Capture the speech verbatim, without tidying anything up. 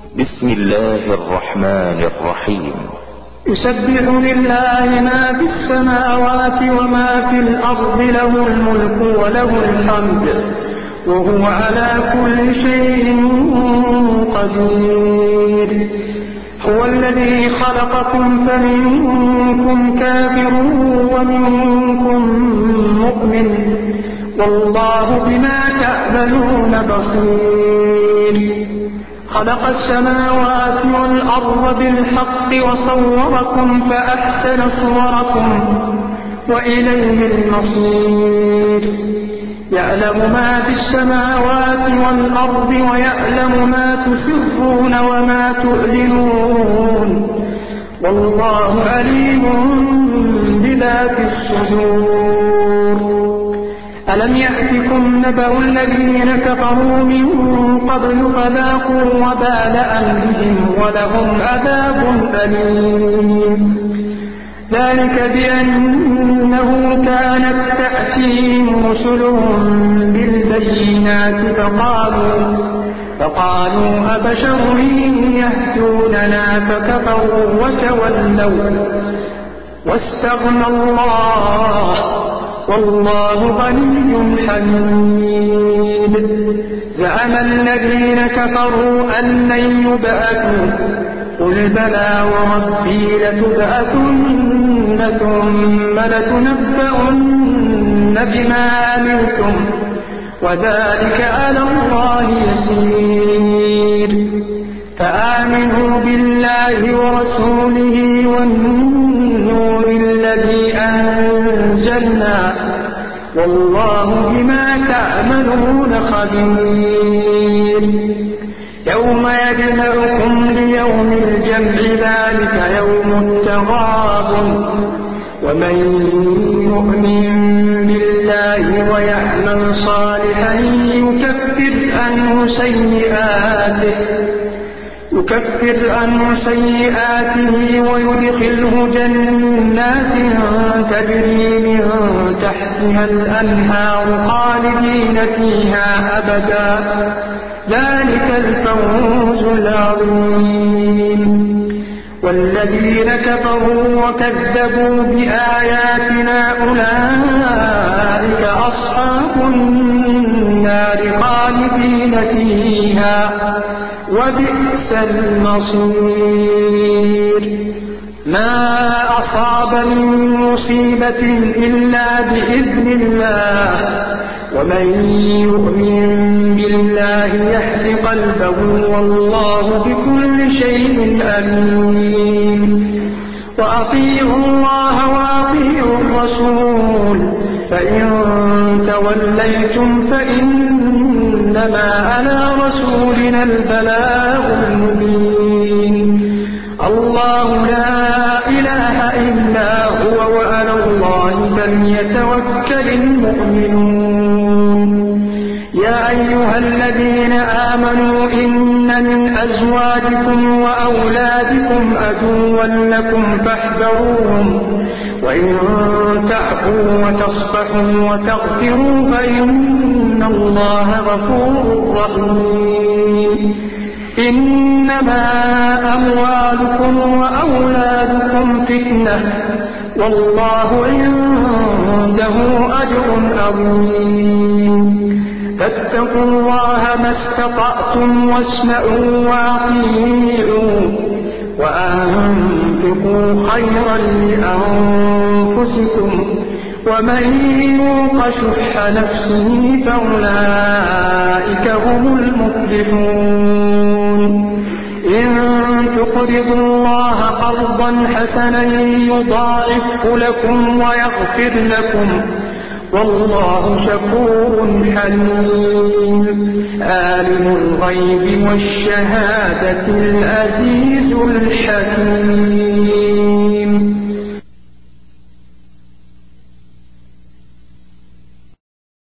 بسم الله الرحمن الرحيم. يسبح لله ما في السماوات وما في الأرض، له الملك وله الحمد وهو على كل شيء قدير. هو الذي خلقكم فمنكم كافر ومنكم مؤمن، والله بما تعملون بصير. خلق السماوات والأرض بالحق وصوركم فأحسن صوركم وإليه المصير. يعلم ما في السماوات والأرض ويعلم ما تسرون وما تعلنون، والله عليم بذات الصدور. ألم يأتكم نبأ الذين كفروا من قبل فذاقوا وبال أمرهم ولهم عذاب أليم. ذلك بأنه كانت تأتيهم رسلهم بالبينات فقالوا فقالوا أبشر يهدوننا فكفروا وتولوا واستغنى الله والله غني حميد. زعم الذين كفروا أن لن يبعثوا، قل بلى وربي لتبعثن ثم لتنبؤن بما عملتم وذلك على الله يسير. فآمنوا بالله ورسوله والنور الذي أنزلنا، والله بما تعملون خبير. يوم يجمعكم ليوم الجمع ذلك يوم التغابن، ومن يؤمن بالله ويعمل صالحا يكفر عنه سيئاته يكفر عنه سيئاته ويدخله جنات تجري من تحتها الأنهار خالدين فيها أبدا، ذلك الفوز العظيم. والذين كفروا وكذبوا بآياتنا أولئك أصحاب النار خالدين فيها وبئس المصير. ما أصاب من مصيبة إلا بإذن الله، ومن يؤمن بالله يهد قلبه والله بكل شيء عليم. وأطيعوا الله وأطيعوا الرسول، فإن توليتم فإنما على رسولنا البلاغ المبين. الله لا إله إلا هو وعلى الله فليتوكل المؤمنون. يا أيها الذين آمنوا إن من أزواجكم وأولادكم عدوا لكم فاحذروهم، وإن تعفوا وتصفحوا وتغفروا فإن الله غفور رحيم. إنما أموالكم وأولادكم فتنة، والله عنده أجر عظيم. فاتقوا الله ما استطعتم واسمعوا وأطيعوا وأنفقوا خيرا لأنفسكم، ومن يوق شح نفسه فأولئك هم المفلحون. إن تقرضوا الله قرضا حسنا يضاعفه لكم ويغفر لكم، والله شكور حليم. عالم الغيب والشهادة العزيز الحكيم.